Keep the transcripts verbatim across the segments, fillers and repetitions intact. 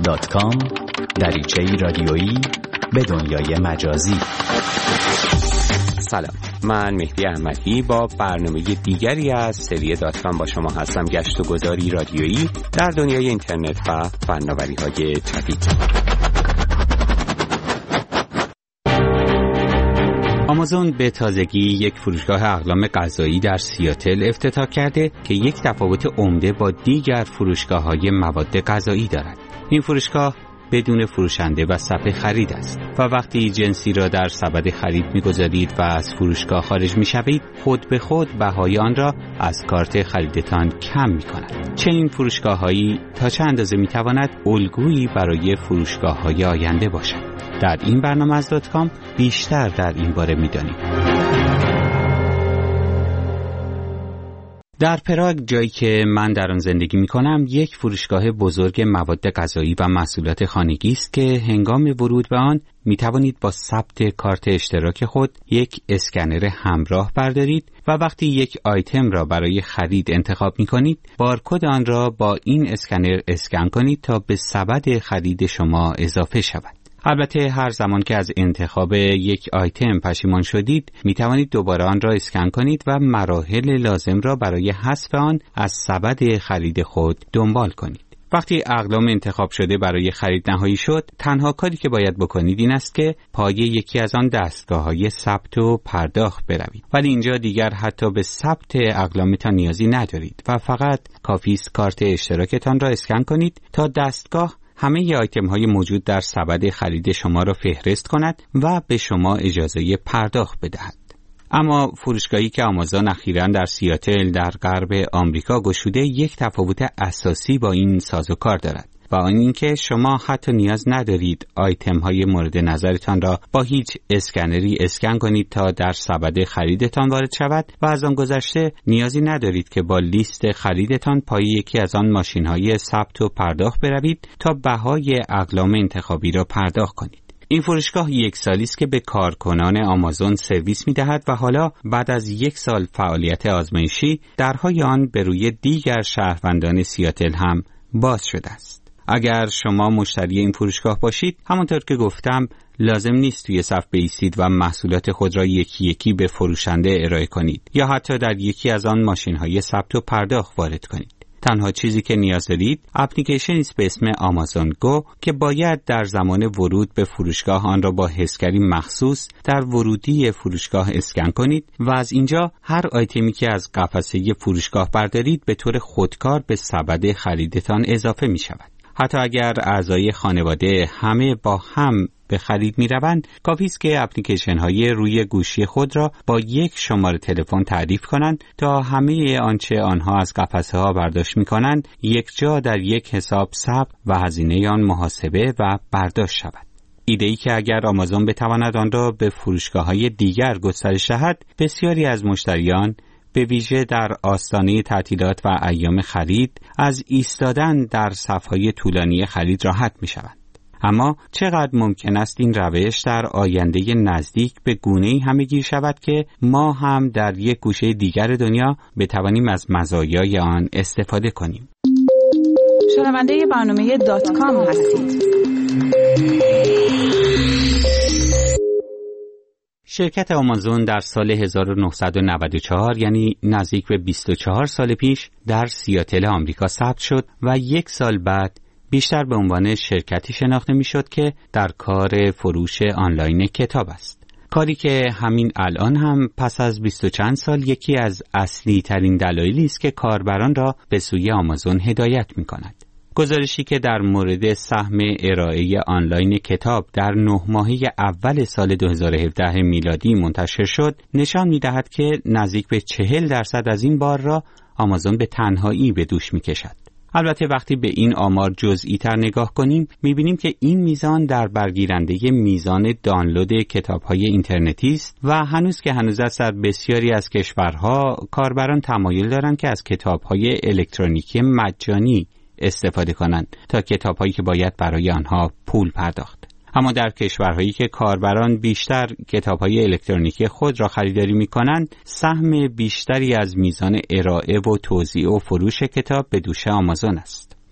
دات کام دریچه‌ای رادیویی به دنیای مجازی. سلام، من مهدی احمدی با برنامه دیگری از سری دات کام با شما هستم. گشت و گذاری رادیویی در دنیای اینترنت و فناوری‌های جدید. آمازون به تازگی یک فروشگاه اقلام غذایی در سیاتل افتتاح کرده که یک تفاوت عمده با دیگر فروشگاه‌های مواد غذایی دارد. این فروشگاه بدون فروشنده و صف خرید است و وقتی جنسی را در سبد خرید می‌گذارید و از فروشگاه خارج می‌شوید، خود به خود بهای آن را از کارت خریدتان کم می‌کند. چنین فروشگاه‌هایی تا چه اندازه می‌تواند الگویی برای فروشگاه‌های آینده باشد؟ در این برنامه از دات کام بیشتر در این باره می‌دانیم. در پراگ، جایی که من در آن زندگی می‌کنم، یک فروشگاه بزرگ مواد غذایی و محصولات خانگی است که هنگام ورود به آن می‌توانید با ثبت کارت اشتراک خود یک اسکنر همراه بردارید و وقتی یک آیتم را برای خرید انتخاب می‌کنید، بارکد آن را با این اسکنر اسکن کنید تا به سبد خرید شما اضافه شود. البته هر زمان که از انتخاب یک آیتم پشیمان شدید، می توانید دوباره آن را اسکن کنید و مراحل لازم را برای حذف آن از سبد خرید خود دنبال کنید. وقتی اقلام انتخاب شده برای خرید نهایی شد، تنها کاری که باید بکنید این است که پای یکی از آن دستگاه‌های ثبت و پرداخت بروید. ولی اینجا دیگر حتی به ثبت اقلامتان نیازی ندارید و فقط کافی است کارت اشتراکتان را اسکن کنید تا دستگاه همه ی آیتم های موجود در سبد خرید شما را فهرست کند و به شما اجازه پرداخت بدهد. اما فروشگاهی که آمازون اخیراً در سیاتل در غرب آمریکا گشوده یک تفاوت اساسی با این سازوکار دارد و آن اینکه شما حتی نیاز ندارید آیتم های مورد نظرتان را با هیچ اسکنری اسکن کنید تا در سبد خریدتان وارد شود و از آن گذشته نیازی ندارید که با لیست خریدتان پای یکی از آن ماشین های ثبت و پرداخت بروید تا بهای اقلام انتخابی را پرداخت کنید. این فروشگاه یک سالی است که به کارکنان آمازون سرویس می‌دهد و حالا بعد از یک سال فعالیت آزمایشی درهای آن به روی دیگر شهروندان سیاتل هم باز شده است. اگر شما مشتری این فروشگاه باشید، همانطور که گفتم لازم نیست توی صف بایستید و محصولات خود را یکی یکی به فروشنده ارائه کنید یا حتی در یکی از آن ماشین‌های ثبت و پرداخت وارد کنید. تنها چیزی که نیاز دارید اپلیکیشنی است به اسم آمازون گو که باید در زمان ورود به فروشگاه آن را با حسگری مخصوص در ورودی فروشگاه اسکن کنید و از اینجا هر آیتمی که از قفسه فروشگاه بردارید به طور خودکار به سبد خریدتان اضافه می شود. حتی اگر اعضای خانواده همه با هم به خرید می روند، کافی است که اپلیکیشن های روی گوشی خود را با یک شماره تلفن تعریف کنند تا همه آنچه آنها از قفسه ها برداشت می کنند یک جا در یک حساب ثبت و هزینه آن محاسبه و برداشت شود. ایده‌ای که اگر آمازون بتواند آن را به فروشگاه های دیگر گسترش دهد، بسیاری از مشتریان به ویژه در آستانه تعطیلات و ایام خرید از ایستادن در صف‌های طولانی خرید راحت می‌شوند. اما چقدر ممکن است این روش در آینده نزدیک به گونه‌ای همه‌گیر شود که ما هم در یک گوشه دیگر دنیا بتوانیم از مزایای آن استفاده کنیم. شنونده برنامه دات کام هستید. شرکت آمازون در سال هزار و نهصد و نود و چهار، یعنی نزدیک به بیست و چهار سال پیش، در سیاتل آمریکا ثبت شد و یک سال بعد بیشتر به عنوان شرکتی شناخته می‌شد که در کار فروش آنلاین کتاب است. کاری که همین الان هم پس از بیست و چند سال یکی از اصلی ترین دلایلی است که کاربران را به سوی آمازون هدایت می‌کند. گزارشی که در مورد سهم ارائه آنلاین کتاب در نه ماهه اول سال دو هزار و هفده میلادی منتشر شد، نشان می‌دهد که نزدیک به چهل درصد از این بار را آمازون به تنهایی به دوش می‌کشد. البته وقتی به این آمار جزئی تر نگاه کنیم، می‌بینیم که این میزان در برگیرنده میزان دانلود کتاب‌های اینترنتی است و هنوز که هنوز است در بسیاری از کشورها کاربران تمایل دارند که از کتاب‌های الکترونیکی مجانی استفاده کنند تا کتاب‌هایی که باید برای آنها پول پرداخت. اما در کشورهایی که کاربران بیشتر کتاب‌های الکترونیکی خود را خریداری می‌کنند، سهم بیشتری از میزان ارائه و توزیع و فروش کتاب به دوش آمازون است.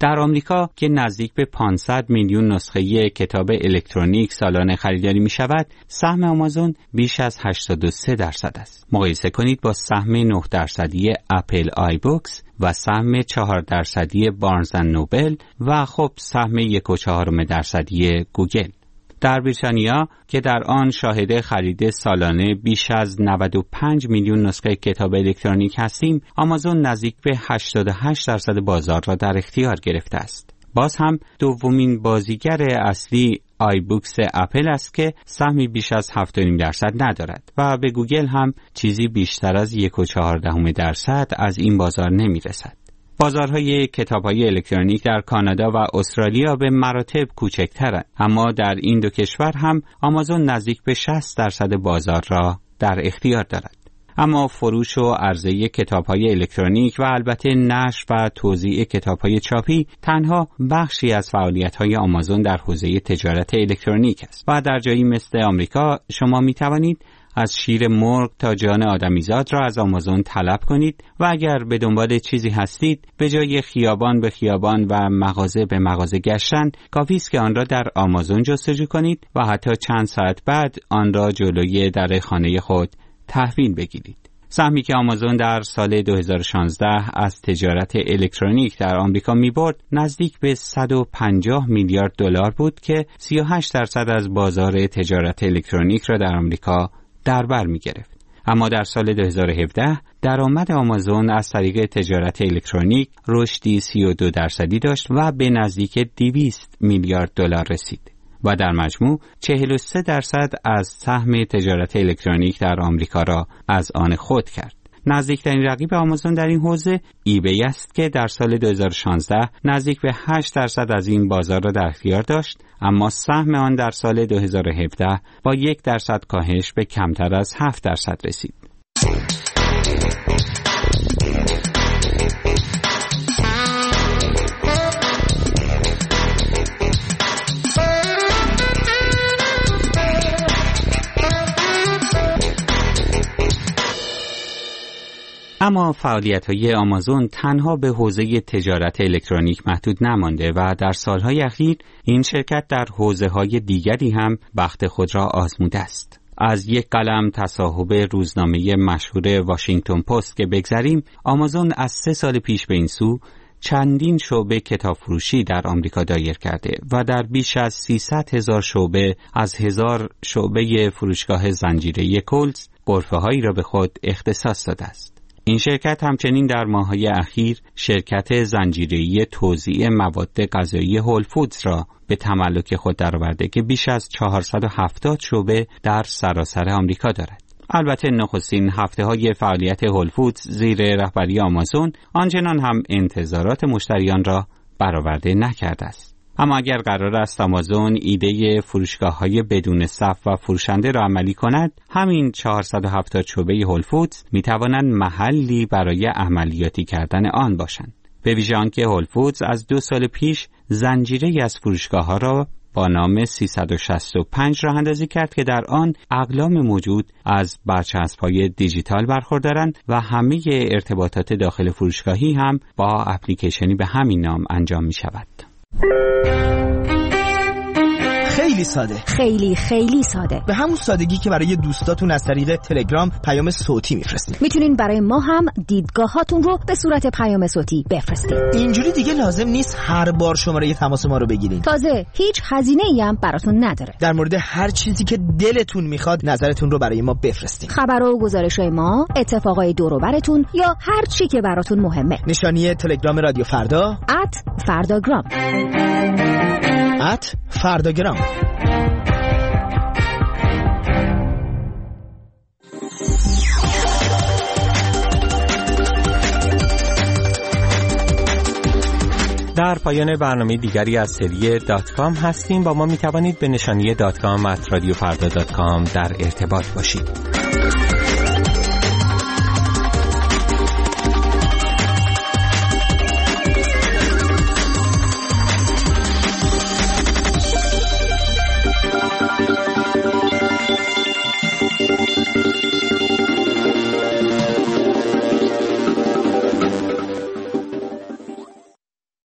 در آمریکا که نزدیک به پانصد میلیون نسخه کتاب الکترونیک سالانه خریداری می شود، سهم آمازون بیش از هشتاد و سه درصد است. مقایسه کنید با سهم نه درصدی اپل آی بوکس و سهم چهار درصدی بارنز اند نوبل و خب سهم یک و چهارم درصدی گوگل. در بریتانیا که در آن شاهد خرید سالانه بیش از نود و پنج میلیون نسخه کتاب الکترونیک هستیم، آمازون نزدیک به هشتاد و هشت درصد بازار را در اختیار گرفته است. باز هم دومین بازیگر اصلی آی بوکس اپل است که سهمی بیش از هفت و نیم درصد ندارد و به گوگل هم چیزی بیشتر از یک و چهار دهم درصد از این بازار نمی رسد. بازارهای کتاب‌های الکترونیک در کانادا و استرالیا به مراتب کوچکترند، اما در این دو کشور هم آمازون نزدیک به شصت درصد بازار را در اختیار دارد. اما فروش و عرضه کتاب‌های الکترونیک و البته نشر و توزیع کتاب‌های چاپی تنها بخشی از فعالیت‌های آمازون در حوزه تجارت الکترونیک است و در جایی مثل آمریکا شما می‌توانید از شیر مرغ تا جان آدمیزاد را از آمازون طلب کنید و اگر به دنبال چیزی هستید به جای خیابان به خیابان و مغازه به مغازه گشتن کافی است که آن را در آمازون جستجو کنید و حتی چند ساعت بعد آن را جلوی در خانه خود تحویل بگیرید. سهمی که آمازون در سال دو هزار و شانزده از تجارت الکترونیک در آمریکا می‌برد نزدیک به صد و پنجاه میلیارد دلار بود که سی و هشت درصد از بازار تجارت الکترونیک را در آمریکا در بر می گرفت. اما در سال دو هزار و هفده درآمد آمازون از طریق تجارت الکترونیک رشدی سی و دو درصدی داشت و به نزدیک دویست میلیارد دلار رسید و در مجموع چهل و سه درصد از سهم تجارت الکترونیک در آمریکا را از آن خود کرد. نزدیکترین رقیب آمازون در این حوزه ایبی است که در سال دو هزار و شانزده نزدیک به هشت درصد از این بازار را در اختیار داشت، اما سهم آن در سال دو هزار و هفده با یک درصد کاهش به کمتر از هفت درصد رسید. اما فعالیت‌های آمازون تنها به حوزه تجارت الکترونیک محدود نمانده و در سالهای اخیر این شرکت در حوزه‌های دیگری هم بخت خود را آزموده است. از یک قلم تصاحب روزنامه مشهور واشنگتن پست که بگذریم، آمازون از سه سال پیش به این سو چندین شعبه کتاب فروشی در آمریکا دایر کرده و در بیش از سیصد هزار شعبه از هزار شعبه فروشگاه زنجیره کولز غرفه‌هایی را به خود اختصاص داده است. این شرکت همچنین در ماه‌های اخیر شرکت زنجیره‌ای توزیع مواد غذایی هول فودز را به تملک خود درآورده که بیش از چهارصد و هفتاد شعبه در سراسر آمریکا دارد. البته نخستین هفته‌های فعالیت هول فودز زیر رهبری آمازون آنچنان هم انتظارات مشتریان را برآورده نکرده است. اما اگر قرار است آمازون ایده فروشگاه‌های بدون صف و فروشنده را عملی کند، همین چهارصد و هفتاد شعبه هول فودز می‌توانند محلی برای عملیاتی کردن آن باشند. به ویژه آنکه هول فودز از دو سال پیش زنجیره‌ای از فروشگاه‌ها را با نام سیصد و شصت و پنج راه اندازی کرد که در آن اقلام موجود از برچسب‌های دیجیتال برخوردارند و همه ارتباطات داخل فروشگاهی هم با اپلیکیشنی به همین نام انجام می‌شود. خیلی ساده، خیلی خیلی ساده، به همون سادگی که برای دوستاتون از طریق تلگرام پیام صوتی میفرستین. میتونین برای ما هم دیدگاهاتون رو به صورت پیام صوتی بفرستین. اینجوری دیگه لازم نیست هر بار شماره تماس ما رو بگیرین. تازه هیچ هزینه‌ای هم براتون نداره. در مورد هر چیزی که دلتون میخواد نظرتون رو برای ما بفرستین. خبر و گزارش‌های ما، اتفاقای دور و برتون یا هر چی که براتون مهمه. نشانی تلگرام رادیو فردا ات فرداگرام ات فرداگرام. در پایان برنامه دیگری از سری دات کام هستیم. با ما می توانید به نشانی دات کام ات رادیو فردا دات کام در ارتباط باشید.